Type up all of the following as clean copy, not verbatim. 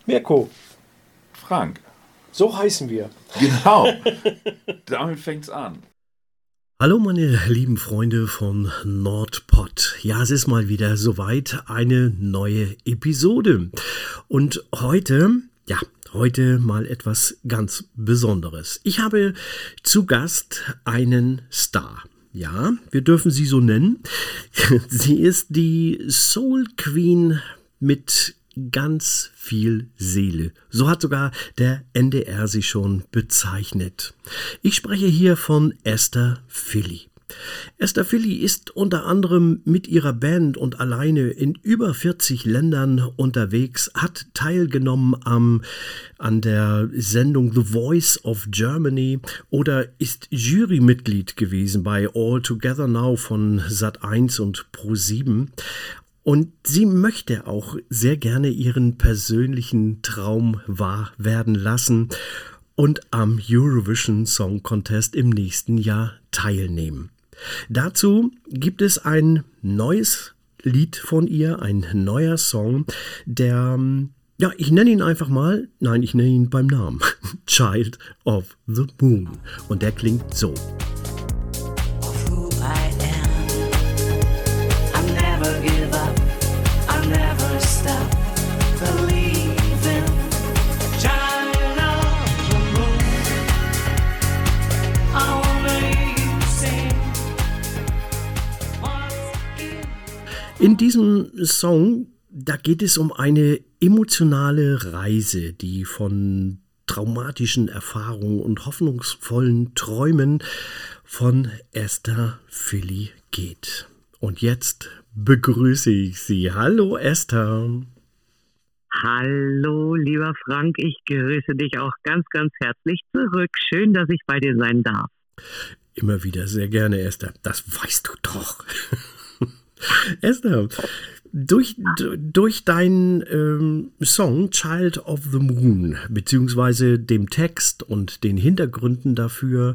Mirko, Frank. so heißen wir. Genau. Damit fängt's an. Hallo meine lieben Freunde von Nordpod. Ja, es ist mal wieder soweit, eine neue Episode. Und heute mal etwas ganz Besonderes. Ich habe zu Gast einen Star. Ja, wir dürfen sie so nennen. Sie ist die Soul Queen mit ganz viel Seele. So hat sogar der NDR sie schon bezeichnet. Ich spreche hier von Esther Philly. Esther Philly ist unter anderem mit ihrer Band und alleine in über 40 Ländern unterwegs, hat teilgenommen an der Sendung The Voice of Germany oder ist Jurymitglied gewesen bei All Together Now von Sat.1 und Pro7. Und sie möchte auch sehr gerne ihren persönlichen Traum wahr werden lassen und am Eurovision Song Contest im nächsten Jahr teilnehmen. Dazu gibt es ein neues Lied von ihr, ein neuer Song, der, ich nenne ihn einfach mal, ich nenne ihn beim Namen, Child of the Moon. Und der klingt so. In diesem Song, da geht es um eine emotionale Reise, die von traumatischen Erfahrungen und hoffnungsvollen Träumen von Esther Philly geht. Und jetzt begrüße ich Sie. Hallo Esther. Hallo lieber Frank, ich grüße dich auch ganz, ganz herzlich zurück. Schön, dass ich bei dir sein darf. Immer wieder sehr gerne, Esther. Das weißt du doch. Esther, durch deinen Song Child of the Moon, beziehungsweise dem Text und den Hintergründen dafür,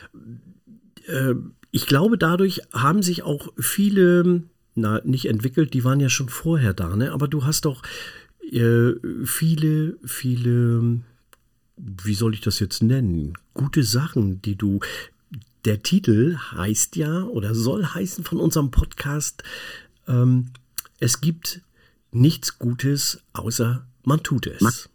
ich glaube, dadurch haben sich auch viele, nicht entwickelt, die waren ja schon vorher da, ne? Aber du hast doch viele, wie soll ich das jetzt nennen, gute Sachen, die du... Der Titel heißt ja oder soll heißen von unserem Podcast, es gibt nichts Gutes, außer man tut es.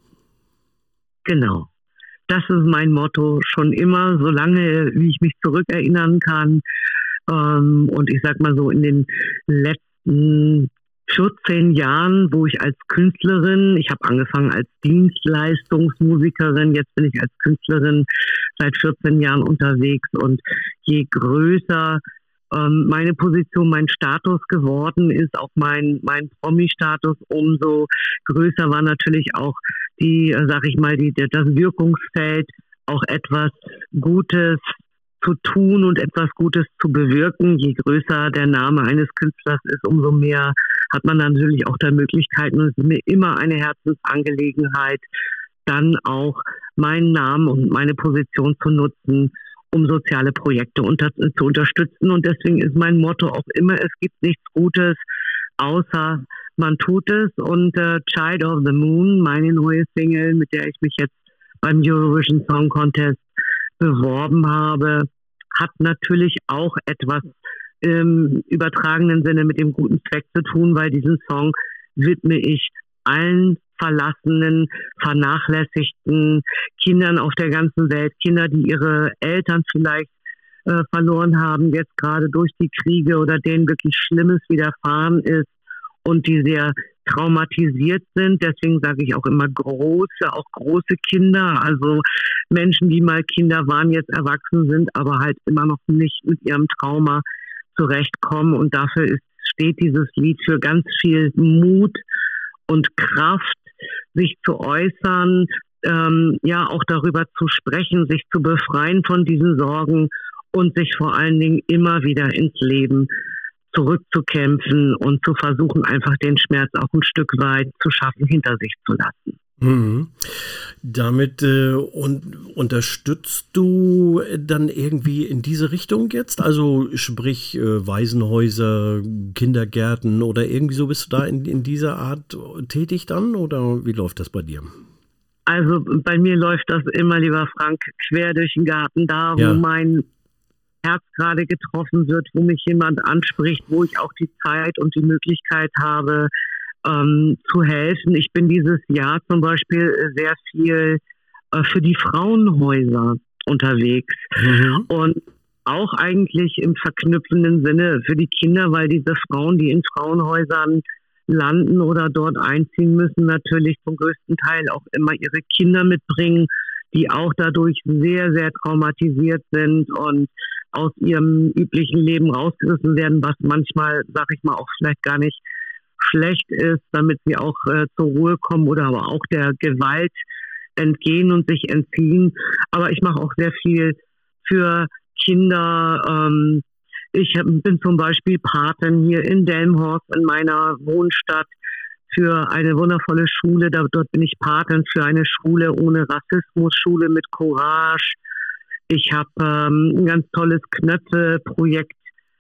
Genau. Das ist mein Motto schon immer, solange wie ich mich zurückerinnern kann. Und ich sag mal so, in den letzten 14 Jahren, wo ich als Künstlerin, ich habe angefangen als Dienstleistungsmusikerin, jetzt bin ich als Künstlerin seit 14 Jahren unterwegs und je größer meine Position, mein Status geworden ist, auch mein Promi-Status, umso größer war natürlich auch das Wirkungsfeld, auch etwas Gutes zu tun und etwas Gutes zu bewirken. Je größer der Name eines Künstlers ist, umso mehr hat man natürlich auch da Möglichkeiten. Und es ist mir immer eine Herzensangelegenheit, dann auch meinen Namen und meine Position zu nutzen, um soziale Projekte zu unterstützen. Und deswegen ist mein Motto auch immer, es gibt nichts Gutes, außer man tut es. Und Child of the Moon, meine neue Single, mit der ich mich jetzt beim Eurovision Song Contest beworben habe, hat natürlich auch etwas im übertragenen Sinne mit dem guten Zweck zu tun, weil diesen Song widme ich allen verlassenen, vernachlässigten Kindern auf der ganzen Welt, Kinder, die ihre Eltern vielleicht verloren haben, jetzt gerade durch die Kriege oder denen wirklich Schlimmes widerfahren ist und die sehr traumatisiert sind. Deswegen sage ich auch immer große Kinder, also Menschen, die mal Kinder waren, jetzt erwachsen sind, aber halt immer noch nicht mit ihrem Trauma zurechtkommen. Und dafür steht dieses Lied für ganz viel Mut und Kraft, sich zu äußern, auch darüber zu sprechen, sich zu befreien von diesen Sorgen und sich vor allen Dingen immer wieder ins Leben zurückzukämpfen und zu versuchen, einfach den Schmerz auch ein Stück weit zu schaffen, hinter sich zu lassen. Mhm. Damit und Unterstützt du dann irgendwie in diese Richtung jetzt? Also sprich Waisenhäuser, Kindergärten oder irgendwie so, bist du da in dieser Art tätig dann oder wie läuft das bei dir? Also bei mir läuft das immer, lieber Frank, quer durch den Garten, da wo mein Herz gerade getroffen wird, wo mich jemand anspricht, wo ich auch die Zeit und die Möglichkeit habe, zu helfen. Ich bin dieses Jahr zum Beispiel sehr viel für die Frauenhäuser unterwegs und auch eigentlich im verknüpfenden Sinne für die Kinder, weil diese Frauen, die in Frauenhäusern landen oder dort einziehen müssen, natürlich zum größten Teil auch immer ihre Kinder mitbringen, die auch dadurch sehr, sehr traumatisiert sind und aus ihrem üblichen Leben rausgerissen werden, was manchmal, sag ich mal, auch vielleicht gar nicht schlecht ist, damit sie auch zur Ruhe kommen oder aber auch der Gewalt entgehen und sich entziehen. Aber ich mache auch sehr viel für Kinder. Ich bin zum Beispiel Patin hier in Delmenhorst in meiner Wohnstadt für eine wundervolle Schule. Dort bin ich Patin für eine Schule ohne Rassismus, Schule mit Courage. Ich habe ein ganz tolles Knöpfe-Projekt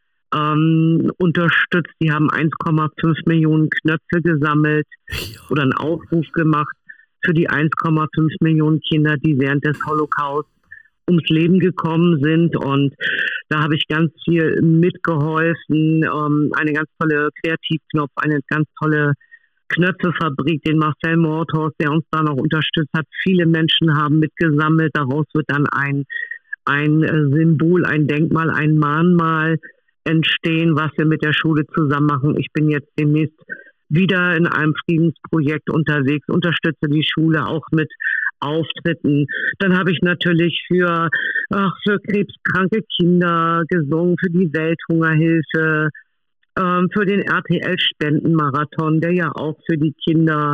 unterstützt. Die haben 1,5 Millionen Knöpfe gesammelt oder einen Aufruf gemacht für die 1,5 Millionen Kinder, die während des Holocaust ums Leben gekommen sind. Und da habe ich ganz viel mitgeholfen. Eine ganz tolle Kreativknopf, eine ganz tolle Knöpfefabrik, den Marcel Mordhorst, der uns da noch unterstützt hat. Viele Menschen haben mitgesammelt. Daraus wird dann ein Symbol, ein Denkmal, ein Mahnmal entstehen, was wir mit der Schule zusammen machen. Ich bin jetzt demnächst wieder in einem Friedensprojekt unterwegs, unterstütze die Schule auch mit Auftritten. Dann habe ich natürlich für krebskranke Kinder gesungen, für die Welthungerhilfe, für den RTL-Spendenmarathon, der ja auch für die Kinder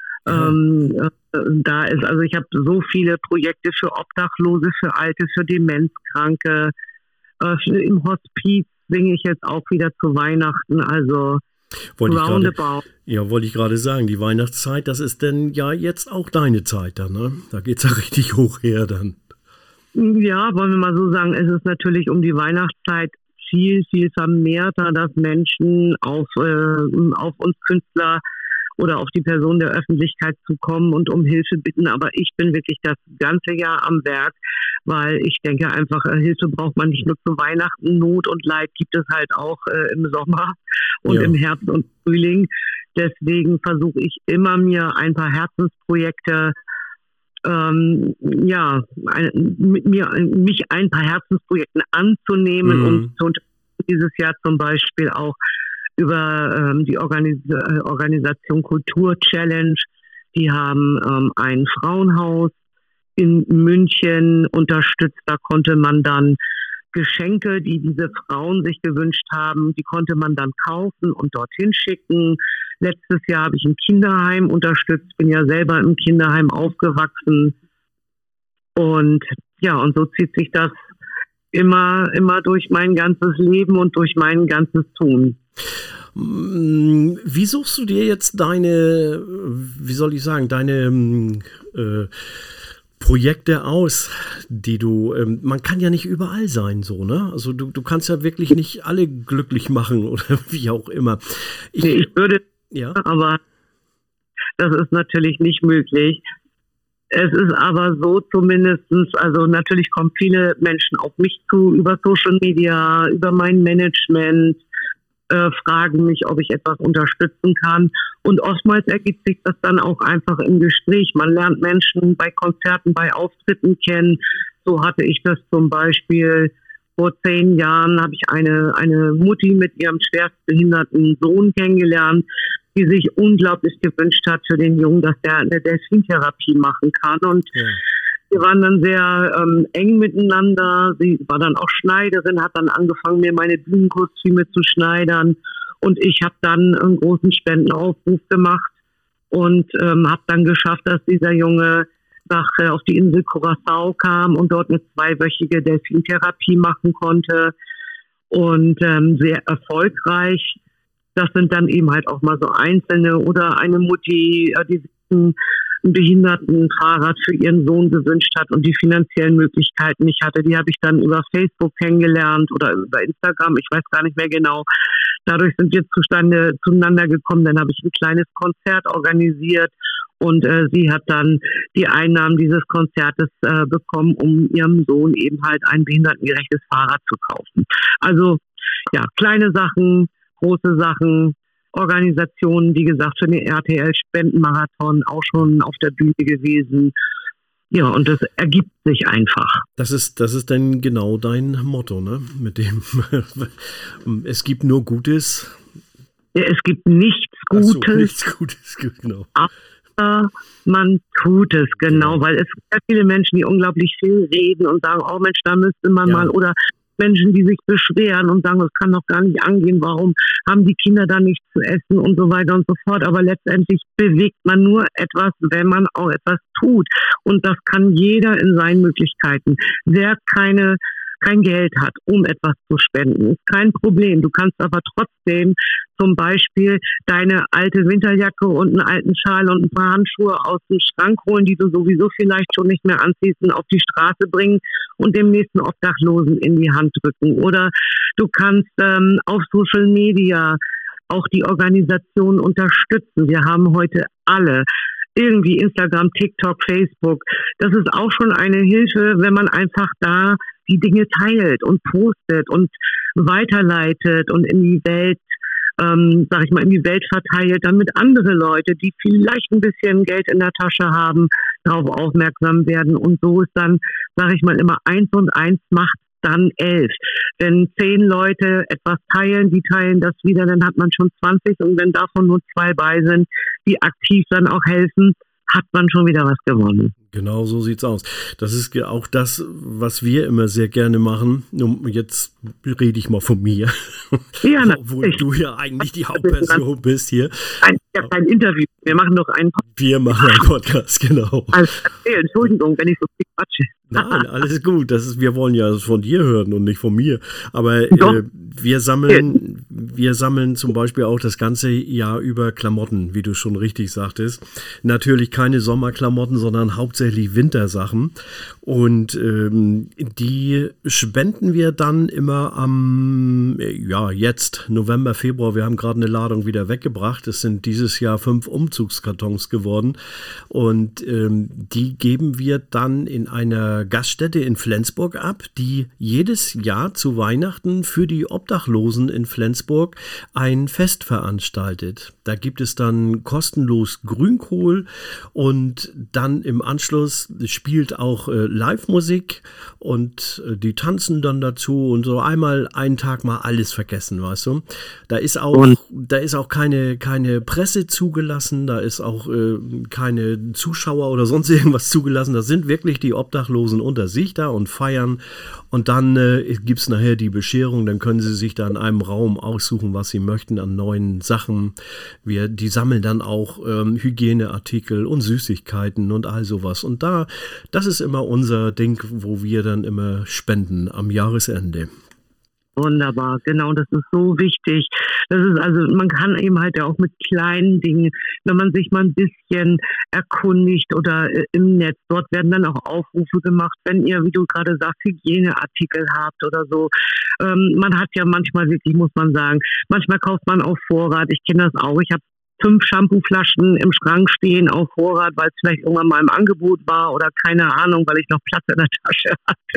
da ist. Also ich habe so viele Projekte für Obdachlose, für Alte, für Demenzkranke. Im Hospiz singe ich jetzt auch wieder zu Weihnachten. Also roundabout. Wollte ich gerade sagen, die Weihnachtszeit, das ist denn ja jetzt auch deine Zeit dann, ne? Da geht es ja richtig hoch her dann. Ja, wollen wir mal so sagen, es ist natürlich um die Weihnachtszeit viel, viel vermehrter, dass Menschen auf uns Künstler oder auf die Person der Öffentlichkeit zukommen und um Hilfe bitten. Aber ich bin wirklich das ganze Jahr am Werk, weil ich denke einfach, Hilfe braucht man nicht nur zu Weihnachten. Not und Leid gibt es halt auch im Sommer und im Herbst und Frühling. Deswegen versuche ich immer, mir ein paar Herzensprojekte mich ein paar Herzensprojekten anzunehmen, um zu unterstützen. Dieses Jahr zum Beispiel auch über die Organisation Kultur Challenge. Die haben ein Frauenhaus in München unterstützt. Da konnte man dann Geschenke, die diese Frauen sich gewünscht haben, die konnte man dann kaufen und dorthin schicken. Letztes Jahr habe ich ein Kinderheim unterstützt, bin ja selber im Kinderheim aufgewachsen. Und und so zieht sich das immer durch mein ganzes Leben und durch mein ganzes Tun. Wie suchst du dir jetzt deine Projekte aus, die du, man kann ja nicht überall sein, so, ne? Also du kannst ja wirklich nicht alle glücklich machen oder wie auch immer. Ich würde, aber das ist natürlich nicht möglich. Es ist aber so zumindestens, also natürlich kommen viele Menschen auf mich zu über Social Media, über mein Management, fragen mich, ob ich etwas unterstützen kann. Und oftmals ergibt sich das dann auch einfach im Gespräch. Man lernt Menschen bei Konzerten, bei Auftritten kennen. So hatte ich das zum Beispiel vor 10 Jahren, habe ich eine Mutti mit ihrem schwerstbehinderten Sohn kennengelernt, die sich unglaublich gewünscht hat für den Jungen, dass der eine Delfintherapie machen kann. Und wir waren dann sehr eng miteinander. Sie war dann auch Schneiderin, hat dann angefangen, mir meine Bühnenkostüme zu schneidern. Und ich habe dann einen großen Spendenaufruf gemacht und habe dann geschafft, dass dieser Junge auf die Insel Curaçao kam und dort eine 2-wöchige Delfintherapie machen konnte. Und sehr erfolgreich. Das sind dann eben halt auch mal so Einzelne oder eine Mutti, die ein Behindertenfahrrad für ihren Sohn gewünscht hat und die finanziellen Möglichkeiten nicht hatte. Die habe ich dann über Facebook kennengelernt oder über Instagram, ich weiß gar nicht mehr genau. Dadurch sind wir zueinander gekommen. Dann habe ich ein kleines Konzert organisiert und sie hat dann die Einnahmen dieses Konzertes bekommen, um ihrem Sohn eben halt ein behindertengerechtes Fahrrad zu kaufen. Also ja, kleine Sachen, große Sachen, Organisationen, wie gesagt, für den RTL-Spendenmarathon auch schon auf der Bühne gewesen. Ja, und das ergibt sich einfach. Das ist dann genau dein Motto, ne? Mit dem es gibt nur Gutes. Ja, es gibt nichts Gutes. Ach so, nichts Gutes, genau. Aber man tut es, genau, weil es gibt ja viele Menschen, die unglaublich viel reden und sagen, oh Mensch, da müsste man mal, oder Menschen, die sich beschweren und sagen, das kann doch gar nicht angehen, warum haben die Kinder da nichts zu essen und so weiter und so fort. Aber letztendlich bewegt man nur etwas, wenn man auch etwas tut. Und das kann jeder in seinen Möglichkeiten. Wer kein Geld hat, um etwas zu spenden, ist kein Problem. Du kannst aber trotzdem zum Beispiel deine alte Winterjacke und einen alten Schal und ein paar Handschuhe aus dem Schrank holen, die du sowieso vielleicht schon nicht mehr anziehst, und auf die Straße bringen und dem nächsten Obdachlosen in die Hand drücken. Oder du kannst auf Social Media auch die Organisation unterstützen. Wir haben heute alle irgendwie Instagram, TikTok, Facebook. Das ist auch schon eine Hilfe, wenn man einfach da die Dinge teilt und postet und weiterleitet und in die Welt, in die Welt verteilt, damit andere Leute, die vielleicht ein bisschen Geld in der Tasche haben, darauf aufmerksam werden. Und so ist dann, immer 1 und 1 macht dann 11. Wenn 10 Leute etwas teilen, die teilen das wieder, dann hat man schon 20. Und wenn davon nur 2 bei sind, die aktiv dann auch helfen, hat man schon wieder was gewonnen. Genau, so sieht's aus. Das ist auch das, was wir immer sehr gerne machen. Jetzt rede ich mal von mir. Ja, obwohl du ja eigentlich die Hauptperson bist hier. Ich habe kein Interview. Wir machen doch einen Podcast. Wir machen einen Podcast, genau. Also, Entschuldigung, wenn ich so viel quatsche. Nein, alles gut. Wir wollen ja von dir hören und nicht von mir. Aber wir sammeln zum Beispiel auch das ganze Jahr über Klamotten, wie du schon richtig sagtest. Natürlich keine Sommerklamotten, sondern hauptsächlich Wintersachen. Und die spenden wir dann immer jetzt November, Februar. Wir haben gerade eine Ladung wieder weggebracht. Es sind dieses Jahr 5 Umzugskartons geworden. Und die geben wir dann in einer Gaststätte in Flensburg ab, die jedes Jahr zu Weihnachten für die Obdachlosen in Flensburg ein Fest veranstaltet. Da gibt es dann kostenlos Grünkohl und dann im Anschluss spielt auch Live-Musik und die tanzen dann dazu und so einmal einen Tag mal alles vergessen, weißt du. Da ist auch keine Presse zugelassen, da ist auch keine Zuschauer oder sonst irgendwas zugelassen. Da sind wirklich die Obdachlosen unter sich da und feiern und dann gibt es nachher die Bescherung, dann können sie sich da in einem Raum aussuchen, was sie möchten an neuen Sachen. Die sammeln dann auch Hygieneartikel und Süßigkeiten und all sowas. Und das ist immer unser Ding, wo wir dann immer spenden am Jahresende. Wunderbar, genau, das ist so wichtig. Das ist man kann eben halt auch mit kleinen Dingen, wenn man sich mal ein bisschen erkundigt oder im Netz, dort werden dann auch Aufrufe gemacht, wenn ihr, wie du gerade sagst, Hygieneartikel habt oder so. Man hat ja manchmal wirklich, muss man sagen, manchmal kauft man auf Vorrat. Ich kenne das auch. Ich habe 5 Shampooflaschen im Schrank stehen auf Vorrat, weil es vielleicht irgendwann mal im Angebot war oder keine Ahnung, weil ich noch Platz in der Tasche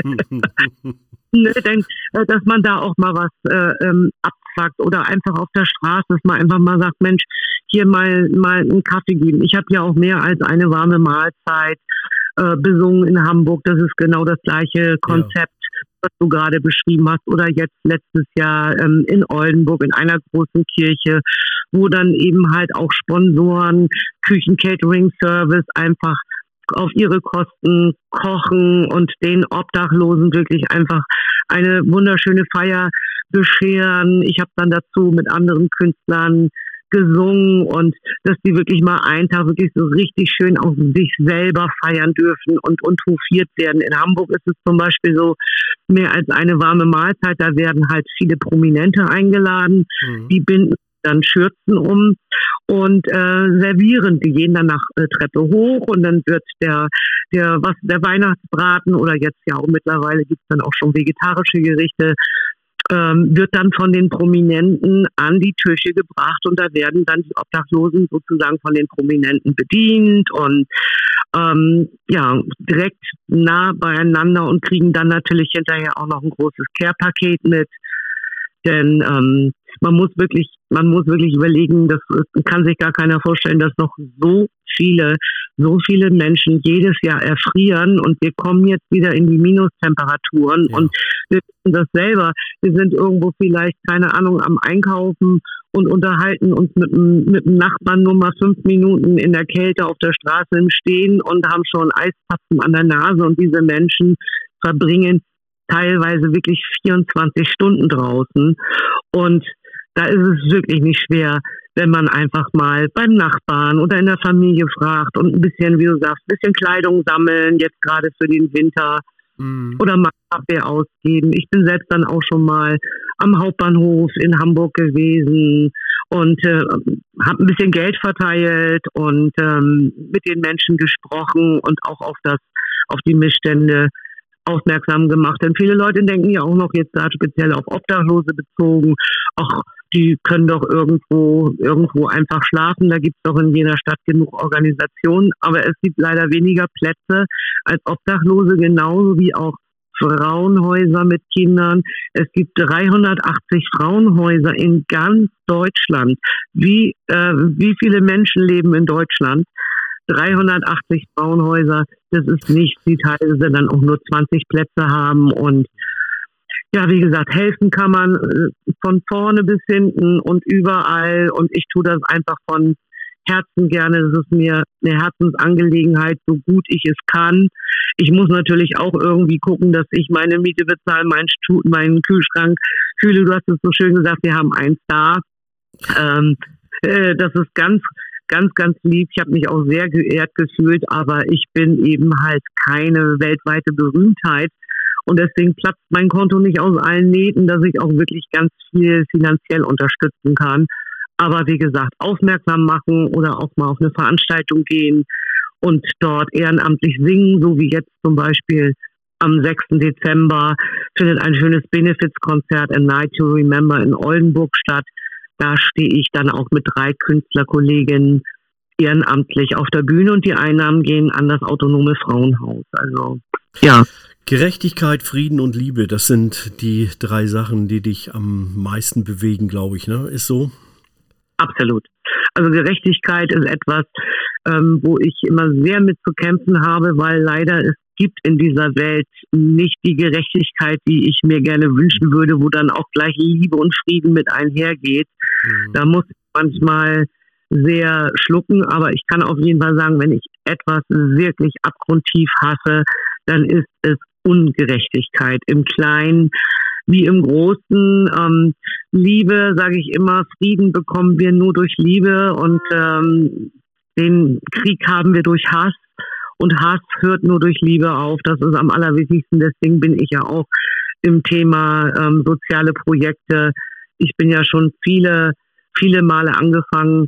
hatte. Denn, dass man da auch mal was abfuckt oder einfach auf der Straße, dass man einfach mal sagt, Mensch, hier mal einen Kaffee geben. Ich habe ja auch mehr als eine warme Mahlzeit besungen in Hamburg. Das ist genau das gleiche Konzept, was du gerade beschrieben hast. Oder jetzt letztes Jahr in Oldenburg in einer großen Kirche, wo dann eben halt auch Sponsoren, Küchen-Catering-Service einfach auf ihre Kosten kochen und den Obdachlosen wirklich einfach eine wunderschöne Feier bescheren. Ich habe dann dazu mit anderen Künstlern gesungen und dass die wirklich mal einen Tag wirklich so richtig schön auf sich selber feiern dürfen und hofiert werden. In Hamburg ist es zum Beispiel so mehr als eine warme Mahlzeit. Da werden halt viele Prominente eingeladen. Die binden dann Schürzen um und servieren. Die gehen dann nach Treppe hoch und dann wird der Weihnachtsbraten oder jetzt ja auch mittlerweile gibt es dann auch schon vegetarische Gerichte, wird dann von den Prominenten an die Tische gebracht und da werden dann die Obdachlosen sozusagen von den Prominenten bedient und direkt nah beieinander und kriegen dann natürlich hinterher auch noch ein großes Care-Paket mit. Denn man muss wirklich überlegen, das kann sich gar keiner vorstellen, dass noch so viele Menschen jedes Jahr erfrieren und wir kommen jetzt wieder in die Minustemperaturen und wir wissen das selber. Wir sind irgendwo vielleicht, keine Ahnung, am Einkaufen und unterhalten uns mit dem Nachbarn nur mal 5 Minuten in der Kälte auf der Straße im Stehen und haben schon Eispapfen an der Nase und diese Menschen verbringen teilweise wirklich 24 Stunden draußen und da ist es wirklich nicht schwer, wenn man einfach mal beim Nachbarn oder in der Familie fragt und ein bisschen, wie du sagst, ein bisschen Kleidung sammeln, jetzt gerade für den Winter oder mal Kaffee ausgeben. Ich bin selbst dann auch schon mal am Hauptbahnhof in Hamburg gewesen und habe ein bisschen Geld verteilt und mit den Menschen gesprochen und auch auf die Missstände aufmerksam gemacht. Denn viele Leute denken ja auch noch jetzt da speziell auf Obdachlose bezogen, ach, die können doch irgendwo einfach schlafen, da gibt es doch in jeder Stadt genug Organisationen, aber es gibt leider weniger Plätze als Obdachlose, genauso wie auch Frauenhäuser mit Kindern. Es gibt 380 Frauenhäuser in ganz Deutschland. Wie viele Menschen leben in Deutschland? 380 Frauenhäuser, das ist nichts, die teilweise dann auch nur 20 Plätze haben und ja, wie gesagt, helfen kann man von vorne bis hinten und überall und ich tue das einfach von Herzen gerne. Das ist mir eine Herzensangelegenheit, so gut ich es kann. Ich muss natürlich auch irgendwie gucken, dass ich meine Miete bezahle, meinen Kühlschrank fühle. Du hast es so schön gesagt, wir haben einen Star. Das ist ganz, ganz, ganz lieb. Ich habe mich auch sehr geehrt gefühlt, aber ich bin eben halt keine weltweite Berühmtheit. Und deswegen platzt mein Konto nicht aus allen Nähten, dass ich auch wirklich ganz viel finanziell unterstützen kann. Aber wie gesagt, aufmerksam machen oder auch mal auf eine Veranstaltung gehen und dort ehrenamtlich singen, so wie jetzt zum Beispiel am 6. Dezember findet ein schönes Benefizkonzert A Night to Remember in Oldenburg statt. Da stehe ich dann auch mit 3 Künstlerkolleginnen ehrenamtlich auf der Bühne und die Einnahmen gehen an das Autonome Frauenhaus. Also, ja. Gerechtigkeit, Frieden und Liebe, das sind die 3 Sachen, die dich am meisten bewegen, glaube ich, ne? Ist so? Absolut. Also Gerechtigkeit ist etwas, wo ich immer sehr mit zu kämpfen habe, weil leider es gibt in dieser Welt nicht die Gerechtigkeit, die ich mir gerne wünschen würde, wo dann auch gleich Liebe und Frieden mit einhergeht. Da muss ich manchmal sehr schlucken, aber ich kann auf jeden Fall sagen, wenn ich etwas wirklich abgrundtief hasse, dann ist es Ungerechtigkeit im Kleinen wie im Großen. Liebe, sage ich immer, Frieden bekommen wir nur durch Liebe und den Krieg haben wir durch Hass und Hass hört nur durch Liebe auf. Das ist am allerwichtigsten. Deswegen bin ich ja auch im Thema soziale Projekte. Ich bin ja schon viele Male angefangen,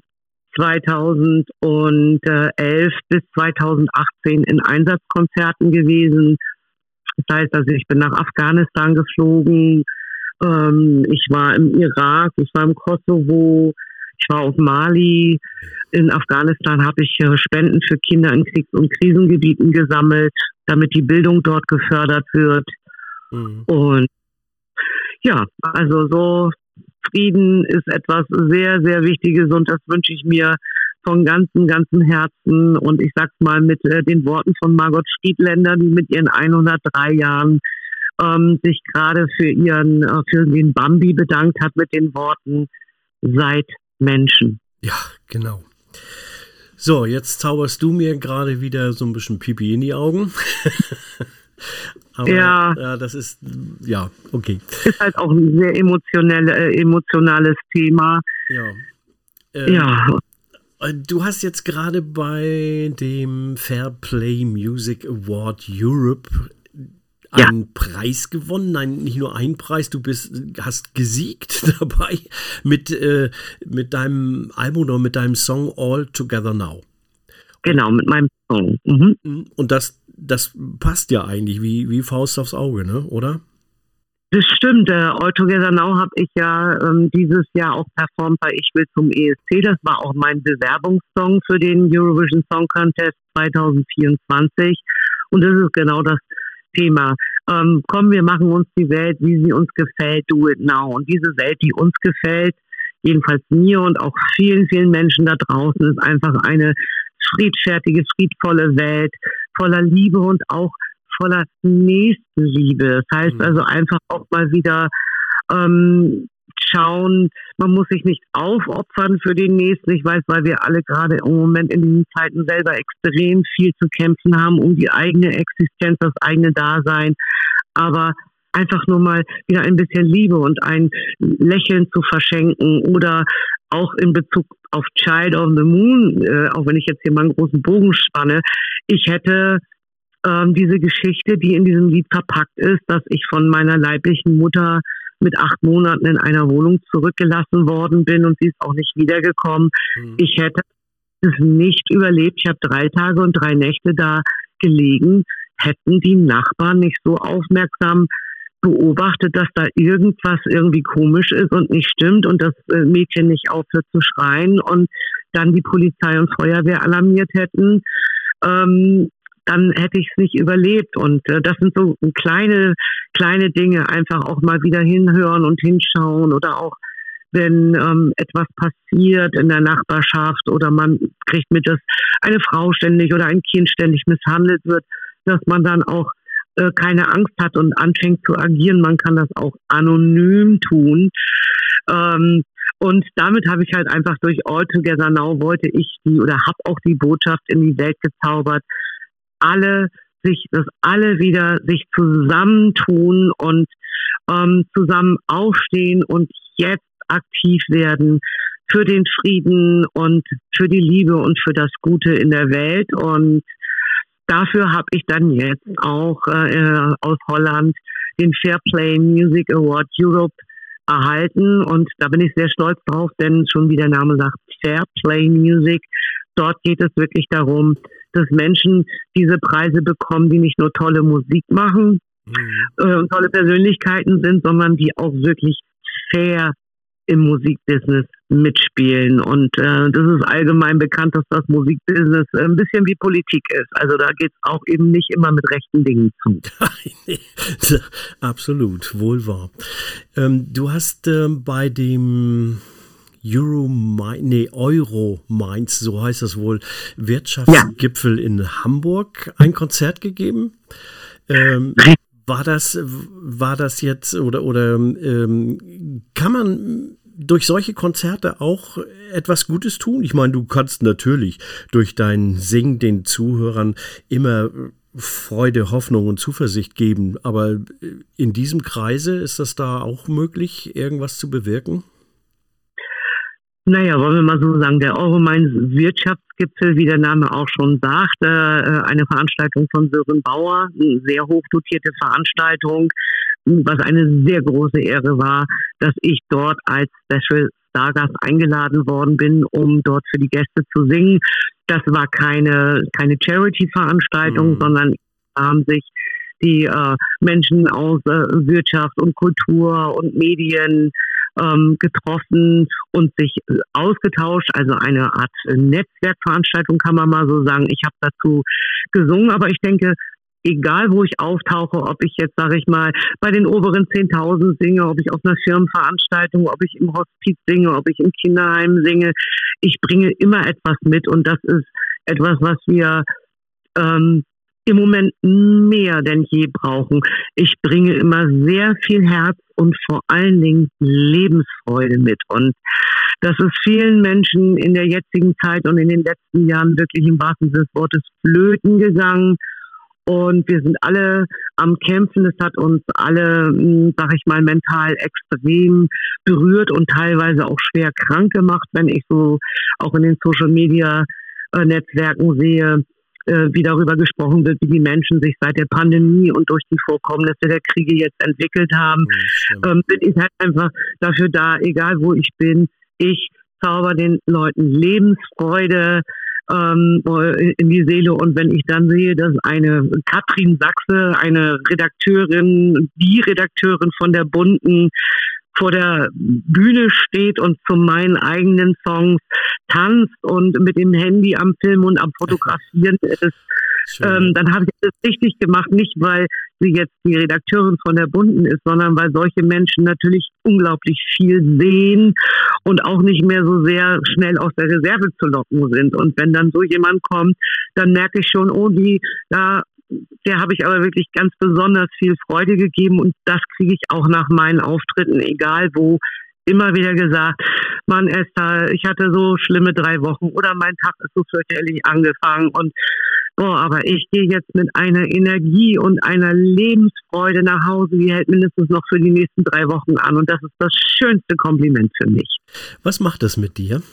2011 bis 2018 in Einsatzkonzerten gewesen. Das heißt, also ich bin nach Afghanistan geflogen, ich war im Irak, ich war im Kosovo, ich war auf Mali. In Afghanistan habe ich Spenden für Kinder in Kriegs- und Krisengebieten gesammelt, damit die Bildung dort gefördert wird. Und ja, also so Frieden ist etwas sehr, sehr Wichtiges und das wünsche ich mir von ganzem Herzen. Und ich sag's mal mit den Worten von Margot Friedländer, die mit ihren 103 Jahren sich gerade für den Bambi bedankt hat mit den Worten, seid Menschen. Ja, genau. So, jetzt zauberst du mir gerade wieder so ein bisschen Pipi in die Augen. Aber, ja, das ist, ja, okay. Ist halt auch ein sehr emotionales Thema. Ja. Ja. Du hast jetzt gerade bei dem Fair Play Music Award Europe einen Preis gewonnen, nicht nur einen Preis, hast gesiegt dabei mit deinem Album oder mit deinem Song All Together Now. Genau, mit meinem Song. Und das passt ja eigentlich wie Faust aufs Auge, ne? Oder? Das stimmt. All Together Now habe ich ja dieses Jahr auch performt bei Ich will zum ESC. Das war auch mein Bewerbungssong für den Eurovision Song Contest 2024. Und das ist genau das Thema. Komm, wir machen uns die Welt, wie sie uns gefällt, do it now. Und diese Welt, die uns gefällt, jedenfalls mir und auch vielen, vielen Menschen da draußen, ist einfach eine friedfertige, friedvolle Welt, voller Liebe und auch voller Nächstenliebe. Das heißt also einfach auch mal wieder schauen, man muss sich nicht aufopfern für den Nächsten. Ich weiß, weil wir alle gerade im Moment in diesen Zeiten selber extrem viel zu kämpfen haben um die eigene Existenz, das eigene Dasein. Aber einfach nur mal wieder ein bisschen Liebe und ein Lächeln zu verschenken oder auch in Bezug auf Child of the Moon, auch wenn ich jetzt hier mal einen großen Bogen spanne, ich hätte diese Geschichte, die in diesem Lied verpackt ist, dass ich von meiner leiblichen Mutter mit 8 Monaten in einer Wohnung zurückgelassen worden bin und sie ist auch nicht wiedergekommen. Ich hätte es nicht überlebt. Ich habe 3 Tage und 3 Nächte da gelegen, hätten die Nachbarn nicht so aufmerksam beobachtet, dass da irgendwas irgendwie komisch ist und nicht stimmt und das Mädchen nicht aufhört zu schreien und dann die Polizei und Feuerwehr alarmiert hätten, dann hätte ich es nicht überlebt. Und das sind so kleine Dinge, einfach auch mal wieder hinhören und hinschauen oder auch wenn etwas passiert in der Nachbarschaft oder man kriegt mit, dass eine Frau ständig oder ein Kind ständig misshandelt wird, dass man dann auch keine Angst hat und anfängt zu agieren. Man kann das auch anonym tun. Und damit habe ich halt einfach durch All Together Now habe auch die Botschaft in die Welt gezaubert, dass alle wieder sich zusammentun und zusammen aufstehen und jetzt aktiv werden für den Frieden und für die Liebe und für das Gute in der Welt. Und dafür habe ich dann jetzt auch aus Holland den Fairplay Music Award Europe erhalten und da bin ich sehr stolz drauf, denn schon wie der Name sagt, Fairplay Music, dort geht es wirklich darum, dass Menschen diese Preise bekommen, die nicht nur tolle Musik machen, tolle Persönlichkeiten sind, sondern die auch wirklich fair im Musikbusiness mitspielen. Und das ist allgemein bekannt, dass das Musikbusiness ein bisschen wie Politik ist. Also da geht es auch eben nicht immer mit rechten Dingen zu. Absolut, wohl wahr. Du hast bei dem Eurominds, so heißt das wohl, Wirtschaftsgipfel in Hamburg ein Konzert gegeben. War das jetzt oder kann man durch solche Konzerte auch etwas Gutes tun? Ich meine, du kannst natürlich durch dein Singen den Zuhörern immer Freude, Hoffnung und Zuversicht geben, aber in diesem Kreise ist das da auch möglich, irgendwas zu bewirken? Naja, wollen wir mal so sagen, der Eurominds Wirtschaftsgipfel, wie der Name auch schon sagt, eine Veranstaltung von Sören Bauer, eine sehr hoch dotierte Veranstaltung, was eine sehr große Ehre war, dass ich dort als Special Stargast eingeladen worden bin, um dort für die Gäste zu singen. Das war keine Charity-Veranstaltung, sondern haben sich die Menschen aus Wirtschaft und Kultur und Medien getroffen und sich ausgetauscht, also eine Art Netzwerkveranstaltung kann man mal so sagen. Ich habe dazu gesungen, aber ich denke, egal wo ich auftauche, ob ich jetzt, sage ich mal, bei den oberen 10.000 singe, ob ich auf einer Firmenveranstaltung, ob ich im Hospiz singe, ob ich im Kinderheim singe, ich bringe immer etwas mit und das ist etwas, was wir im Moment mehr denn je brauchen. Ich bringe immer sehr viel Herz und vor allen Dingen Lebensfreude mit. Und das ist vielen Menschen in der jetzigen Zeit und in den letzten Jahren wirklich im wahrsten Sinne des Wortes flöten gegangen. Und wir sind alle am Kämpfen. Es hat uns alle, sag ich mal, mental extrem berührt und teilweise auch schwer krank gemacht, wenn ich so auch in den Social-Media-Netzwerken sehe, wie darüber gesprochen wird, wie die Menschen sich seit der Pandemie und durch die Vorkommnisse der Kriege jetzt entwickelt haben, bin ich halt einfach dafür da, egal wo ich bin, ich zauber den Leuten Lebensfreude in die Seele. Und wenn ich dann sehe, dass eine Katrin Sachse, eine Redakteurin, die Redakteurin von der Bunten, vor der Bühne steht und zu meinen eigenen Songs tanzt und mit dem Handy am Filmen und am Fotografieren ist, dann habe ich das richtig gemacht. Nicht, weil sie jetzt die Redakteurin von der Bunten ist, sondern weil solche Menschen natürlich unglaublich viel sehen und auch nicht mehr so sehr schnell aus der Reserve zu locken sind. Und wenn dann so jemand kommt, dann merke ich schon, der habe ich aber wirklich ganz besonders viel Freude gegeben, und das kriege ich auch nach meinen Auftritten, egal wo, immer wieder gesagt: Mann, Esther, ich hatte so schlimme 3 Wochen oder mein Tag ist so fürchterlich angefangen und aber ich gehe jetzt mit einer Energie und einer Lebensfreude nach Hause, die hält mindestens noch für die nächsten 3 Wochen an, und das ist das schönste Kompliment für mich. Was macht das mit dir?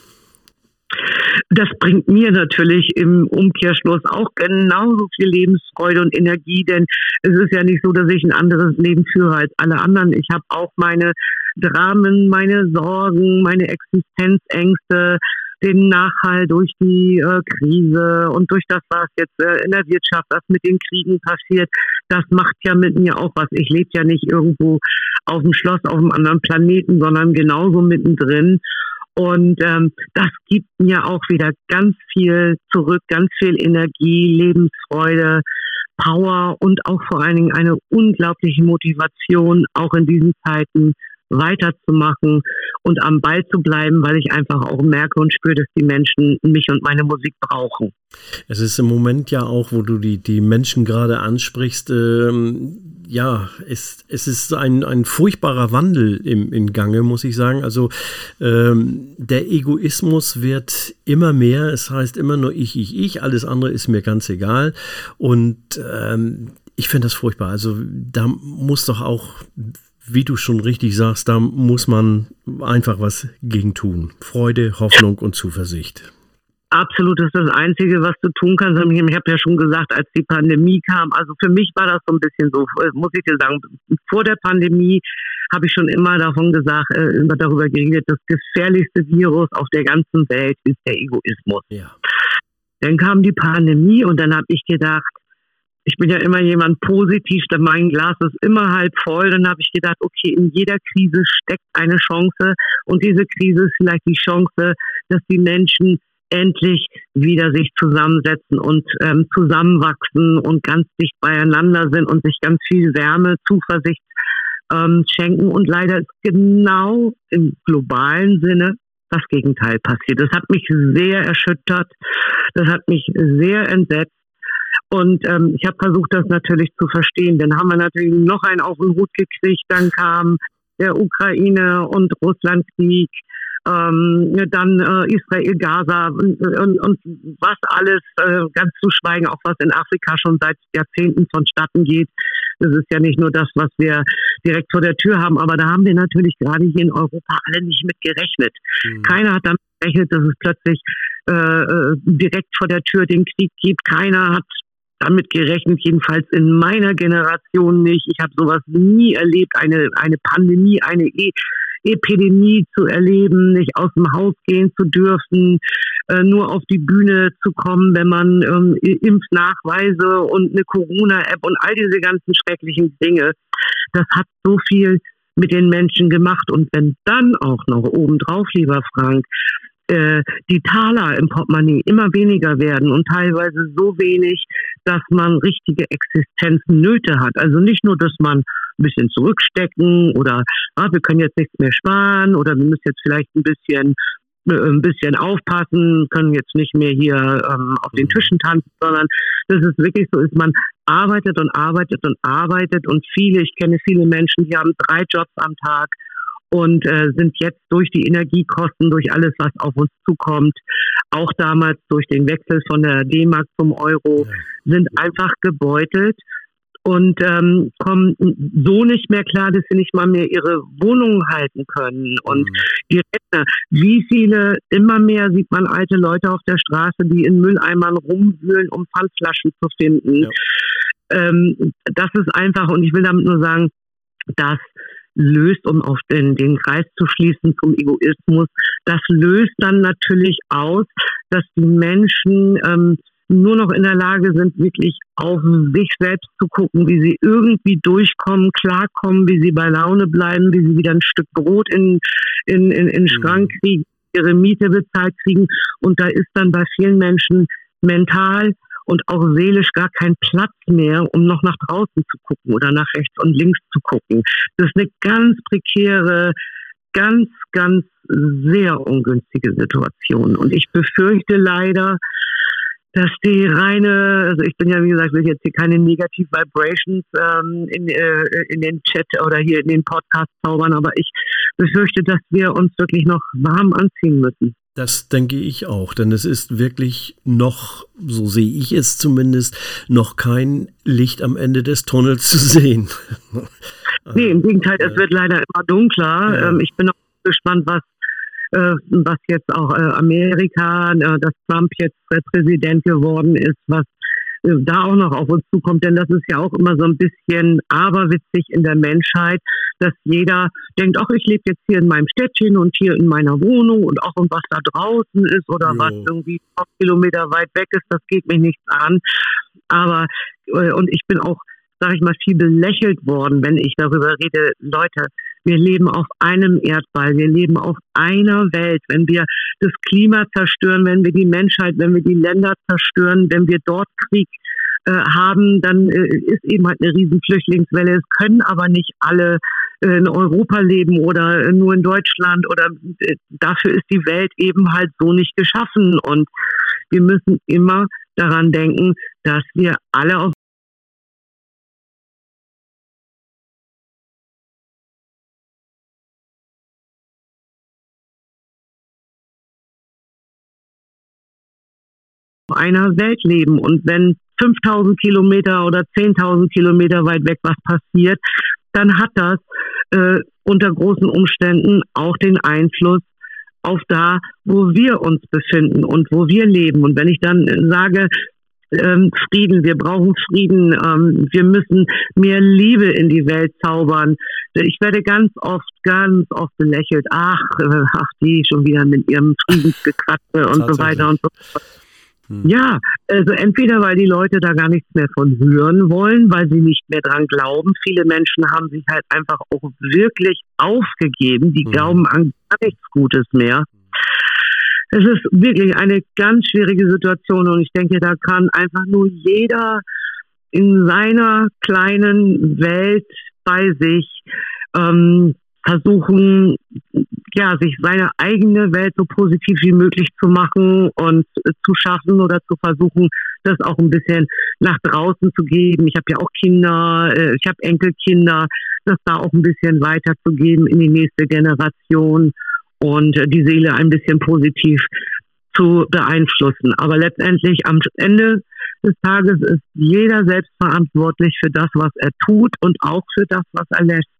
Das bringt mir natürlich im Umkehrschluss auch genauso viel Lebensfreude und Energie, denn es ist ja nicht so, dass ich ein anderes Leben führe als alle anderen. Ich habe auch meine Dramen, meine Sorgen, meine Existenzängste, den Nachhall durch die Krise und durch das, was jetzt in der Wirtschaft, was mit den Kriegen passiert. Das macht ja mit mir auch was. Ich lebe ja nicht irgendwo auf dem Schloss, auf einem anderen Planeten, sondern genauso mittendrin. Und das gibt mir auch wieder ganz viel zurück, ganz viel Energie, Lebensfreude, Power und auch vor allen Dingen eine unglaubliche Motivation, auch in diesen Zeiten weiterzumachen und am Ball zu bleiben, weil ich einfach auch merke und spüre, dass die Menschen mich und meine Musik brauchen. Es ist im Moment ja auch, wo du die Menschen gerade ansprichst, es ist ein furchtbarer Wandel in Gange, muss ich sagen. Also der Egoismus wird immer mehr, es heißt immer nur ich, alles andere ist mir ganz egal, und ich finde das furchtbar. Also da muss doch auch, wie du schon richtig sagst, da muss man einfach was gegen tun. Freude, Hoffnung und Zuversicht. Absolut, das ist das Einzige, was du tun kannst. Ich habe ja schon gesagt, als die Pandemie kam, also für mich war das so ein bisschen so, muss ich dir sagen, vor der Pandemie habe ich schon immer darüber geredet, das gefährlichste Virus auf der ganzen Welt ist der Egoismus. Ja. Dann kam die Pandemie und dann habe ich gedacht, ich bin ja immer jemand positiv, mein Glas ist immer halb voll. Dann habe ich gedacht, okay, in jeder Krise steckt eine Chance, und diese Krise ist vielleicht die Chance, dass die Menschen endlich wieder sich zusammensetzen und zusammenwachsen und ganz dicht beieinander sind und sich ganz viel Wärme, Zuversicht schenken. Und leider ist genau im globalen Sinne das Gegenteil passiert. Das hat mich sehr erschüttert, das hat mich sehr entsetzt. Und ich habe versucht, das natürlich zu verstehen. Dann haben wir natürlich noch einen auf den Hut gekriegt. Dann kam der Ukraine- und Russlandkrieg, dann Israel-Gaza und was alles, ganz zu schweigen, auch was in Afrika schon seit Jahrzehnten vonstatten geht. Das ist ja nicht nur das, was wir direkt vor der Tür haben, aber da haben wir natürlich gerade hier in Europa alle nicht mit gerechnet. Keiner hat damit gerechnet, dass es plötzlich direkt vor der Tür den Krieg gibt. Keiner hat damit gerechnet, jedenfalls in meiner Generation nicht. Ich habe sowas nie erlebt, eine Pandemie, eine Epidemie zu erleben, nicht aus dem Haus gehen zu dürfen, nur auf die Bühne zu kommen, wenn man Impfnachweise und eine Corona-App und all diese ganzen schrecklichen Dinge. Das hat so viel mit den Menschen gemacht. Und wenn dann auch noch obendrauf, lieber Frank, die Taler im Portemonnaie immer weniger werden und teilweise so wenig, dass man richtige Existenznöte hat. Also nicht nur, dass man ein bisschen zurückstecken oder wir können jetzt nichts mehr sparen oder wir müssen jetzt vielleicht ein bisschen aufpassen, können jetzt nicht mehr hier auf den Tischen tanzen, sondern dass es wirklich so ist, man arbeitet und arbeitet und arbeitet, und ich kenne viele Menschen, die haben 3 Jobs am Tag und sind jetzt durch die Energiekosten, durch alles, was auf uns zukommt, auch damals durch den Wechsel von der D-Mark zum Euro, sind einfach gebeutelt. und kommen so nicht mehr klar, dass sie nicht mal mehr ihre Wohnungen halten können. Und die Rentner, wie viele, immer mehr sieht man alte Leute auf der Straße, die in Mülleimern rumwühlen, um Pfandflaschen zu finden. Ja. Das ist einfach, und ich will damit nur sagen, das löst, um auf den Kreis zu schließen zum Egoismus, das löst dann natürlich aus, dass die Menschen nur noch in der Lage sind, wirklich auf sich selbst zu gucken, wie sie irgendwie durchkommen, klarkommen, wie sie bei Laune bleiben, wie sie wieder ein Stück Brot in den Schrank kriegen, ihre Miete bezahlt kriegen. Und da ist dann bei vielen Menschen mental und auch seelisch gar kein Platz mehr, um noch nach draußen zu gucken oder nach rechts und links zu gucken. Das ist eine ganz prekäre, ganz, ganz sehr ungünstige Situation. Und ich befürchte leider, dass die also ich bin ja, wie gesagt, will jetzt hier keine Negative Vibrations in den Chat oder hier in den Podcast zaubern, aber ich befürchte, dass wir uns wirklich noch warm anziehen müssen. Das denke ich auch, denn es ist wirklich noch, so sehe ich es zumindest, noch kein Licht am Ende des Tunnels zu sehen. Nee, im Gegenteil, es wird leider immer dunkler. Ja. Ich bin auch gespannt, was jetzt auch Amerika, dass Trump jetzt Präsident geworden ist, was da auch noch auf uns zukommt, denn das ist ja auch immer so ein bisschen aberwitzig in der Menschheit, dass jeder denkt, ach, ich lebe jetzt hier in meinem Städtchen und hier in meiner Wohnung und auch und was da draußen ist oder was irgendwie 2 Kilometer weit weg ist, das geht mich nichts an. Aber, und ich bin auch, sage ich mal, viel belächelt worden, wenn ich darüber rede, Leute, wir leben auf einem Erdball, wir leben auf einer Welt. Wenn wir das Klima zerstören, wenn wir die Menschheit, wenn wir die Länder zerstören, wenn wir dort Krieg haben, dann ist eben halt eine riesen Flüchtlingswelle. Es können aber nicht alle in Europa leben oder nur in Deutschland oder dafür ist die Welt eben halt so nicht geschaffen. Und wir müssen immer daran denken, dass wir alle auf einer Welt leben. Und wenn 5.000 Kilometer oder 10.000 Kilometer weit weg was passiert, dann hat das unter großen Umständen auch den Einfluss auf da, wo wir uns befinden und wo wir leben. Und wenn ich dann sage, Frieden, wir brauchen Frieden, wir müssen mehr Liebe in die Welt zaubern. Ich werde ganz oft belächelt, ach, die schon wieder mit ihrem Friedensgequatsche und so weiter und so fort. Ja, also entweder weil die Leute da gar nichts mehr von hören wollen, weil sie nicht mehr dran glauben. Viele Menschen haben sich halt einfach auch wirklich aufgegeben, die glauben an gar nichts Gutes mehr. Es ist wirklich eine ganz schwierige Situation und ich denke, da kann einfach nur jeder in seiner kleinen Welt bei sich versuchen, ja, sich seine eigene Welt so positiv wie möglich zu machen und zu schaffen oder zu versuchen, das auch ein bisschen nach draußen zu geben. Ich habe ja auch Kinder, ich habe Enkelkinder, das da auch ein bisschen weiterzugeben in die nächste Generation und die Seele ein bisschen positiv zu beeinflussen. Aber letztendlich am Ende des Tages ist jeder selbst verantwortlich für das, was er tut und auch für das, was er lässt.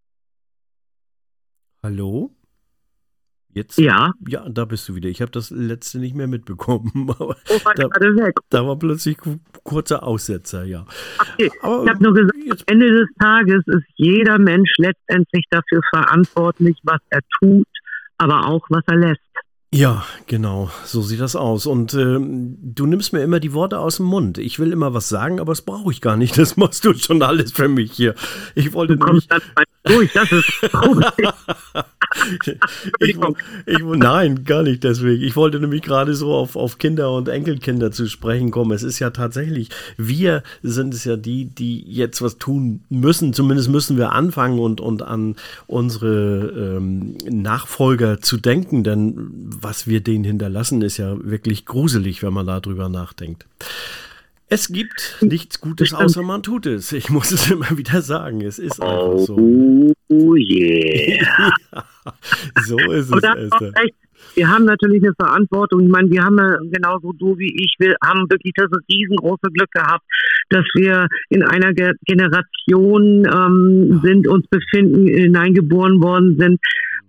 Hallo? Jetzt? Ja. Ja, da bist du wieder. Ich habe das letzte nicht mehr mitbekommen. Aber gerade weg. Da war plötzlich kurzer Aussetzer, ja. Okay. Aber ich habe nur gesagt, am Ende des Tages ist jeder Mensch letztendlich dafür verantwortlich, was er tut, aber auch, was er lässt. Ja, genau, so sieht das aus. Und du nimmst mir immer die Worte aus dem Mund. Ich will immer was sagen, aber das brauche ich gar nicht. Das machst du schon alles für mich hier. Ich wollte du kommst dann durch, das ist das Problem. Nein, gar nicht deswegen. Ich wollte nämlich gerade so auf Kinder und Enkelkinder zu sprechen kommen. Es ist ja tatsächlich, wir sind es ja die jetzt was tun müssen. Zumindest müssen wir anfangen und an unsere Nachfolger zu denken, denn was wir denen hinterlassen, ist ja wirklich gruselig, wenn man darüber nachdenkt. Es gibt nichts Gutes, außer man tut es. Ich muss es immer wieder sagen. Es ist einfach so. Oh yeah. Ja, so ist es. Wir haben natürlich eine Verantwortung. Ich meine, wir haben ja genauso du wie ich, wir haben wirklich das riesengroße Glück gehabt, dass wir in einer Generation sind, uns befinden, hineingeboren worden sind,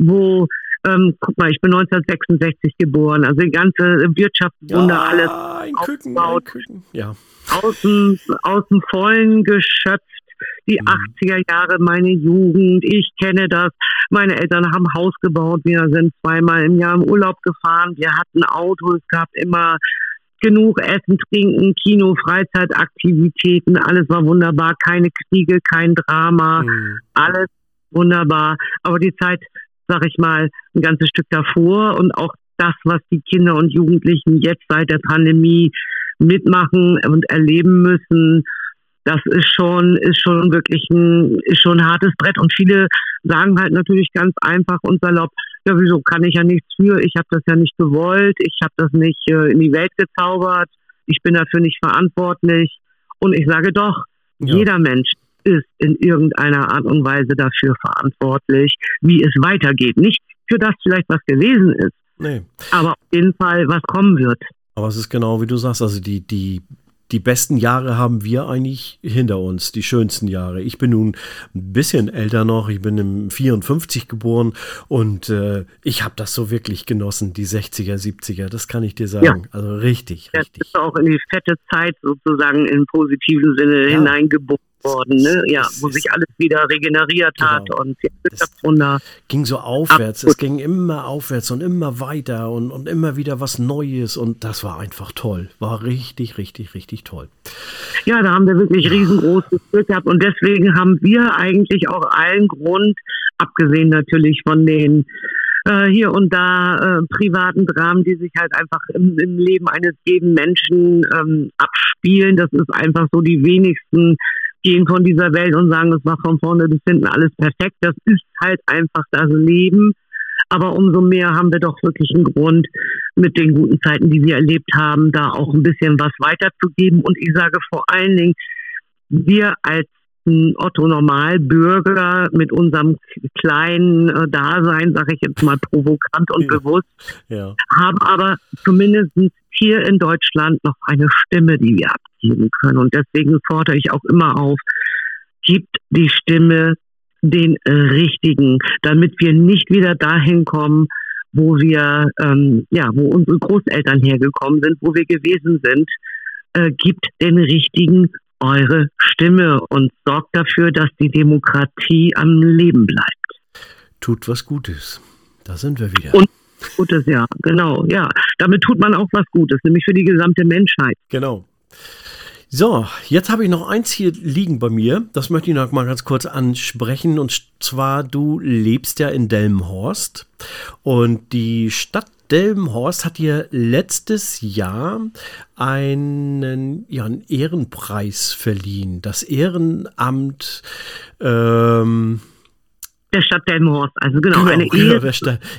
wo guck mal, ich bin 1966 geboren, also die ganze Wirtschaftswunder, alles aufgebaut, ja. aus dem Vollen geschöpft, die 80er Jahre, meine Jugend, ich kenne das, meine Eltern haben Haus gebaut, wir sind zweimal im Jahr im Urlaub gefahren, wir hatten Auto, es gab immer genug Essen, Trinken, Kino, Freizeitaktivitäten, alles war wunderbar, keine Kriege, kein Drama, alles wunderbar, aber die Zeit, sag ich mal, ein ganzes Stück davor und auch das, was die Kinder und Jugendlichen jetzt seit der Pandemie mitmachen und erleben müssen, das ist schon wirklich ein hartes Brett. Und viele sagen halt natürlich ganz einfach und salopp, ja, wieso kann ich ja nichts für? Ich habe das ja nicht gewollt, ich habe das nicht in die Welt gezaubert, ich bin dafür nicht verantwortlich. Und ich sage doch, jeder Mensch ist in irgendeiner Art und Weise dafür verantwortlich, wie es weitergeht. Nicht für das vielleicht, was gewesen ist, aber auf jeden Fall, was kommen wird. Aber es ist genau wie du sagst, also die besten Jahre haben wir eigentlich hinter uns, die schönsten Jahre. Ich bin nun ein bisschen älter noch, ich bin im 54 geboren und ich habe das so wirklich genossen, die 60er, 70er, das kann ich dir sagen. Ja. Also richtig. Das ist auch in die fette Zeit sozusagen im positiven Sinne hineingeboren worden, ne? Ja, wo sich alles wieder regeneriert hat und die Wirtschaftswunder. Ging so aufwärts, es ging immer aufwärts und immer weiter und immer wieder was Neues und das war einfach toll. War richtig, richtig, richtig toll. Ja, da haben wir wirklich riesengroßes Glück gehabt und deswegen haben wir eigentlich auch allen Grund, abgesehen natürlich von den hier und da privaten Dramen, die sich halt einfach im Leben eines jeden Menschen abspielen. Das ist einfach so, die wenigsten gehen von dieser Welt und sagen, es war von vorne bis hinten alles perfekt. Das ist halt einfach das Leben. Aber umso mehr haben wir doch wirklich einen Grund, mit den guten Zeiten, die wir erlebt haben, da auch ein bisschen was weiterzugeben. Und ich sage vor allen Dingen, wir als Otto-Normalbürger mit unserem kleinen Dasein, sage ich jetzt mal provokant und bewusst, haben aber zumindest hier in Deutschland noch eine Stimme, die wir abgeben können. Und deswegen fordere ich auch immer auf, gibt die Stimme den Richtigen, damit wir nicht wieder dahin kommen, wo wir, wo unsere Großeltern hergekommen sind, wo wir gewesen sind. Gibt den Richtigen eure Stimme und sorgt dafür, dass die Demokratie am Leben bleibt. Tut was Gutes. Da sind wir wieder. Und Gutes, ja, genau, ja. Damit tut man auch was Gutes, nämlich für die gesamte Menschheit. Genau. So, jetzt habe ich noch eins hier liegen bei mir. Das möchte ich noch mal ganz kurz ansprechen. Und zwar, du lebst ja in Delmenhorst. Und die Stadt Delmenhorst hat dir letztes Jahr einen Ehrenpreis verliehen. Das Ehrenamt der Stadt Delmenhorst, also eine Ehre.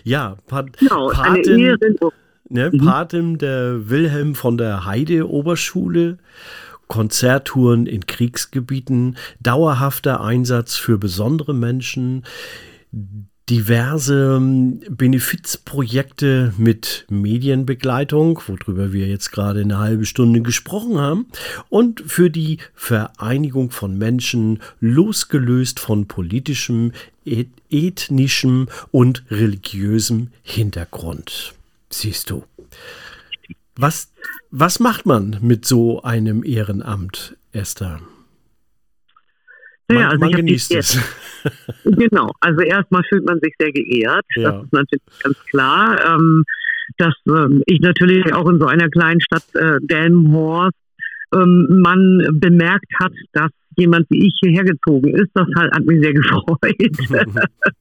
Patin der Wilhelm von der Heide Oberschule, Konzerttouren in Kriegsgebieten, dauerhafter Einsatz für besondere Menschen, diverse Benefizprojekte mit Medienbegleitung, worüber wir jetzt gerade eine halbe Stunde gesprochen haben, und für die Vereinigung von Menschen, losgelöst von politischem, ethnischem und religiösem Hintergrund. Siehst du. Was macht man mit so einem Ehrenamt, Esther? Man genießt es. Genau, also erstmal fühlt man sich sehr geehrt, das ist natürlich ganz klar, dass ich natürlich auch in so einer kleinen Stadt Delmenhorst man bemerkt hat, dass jemand wie ich hierher gezogen ist, das hat mich sehr gefreut.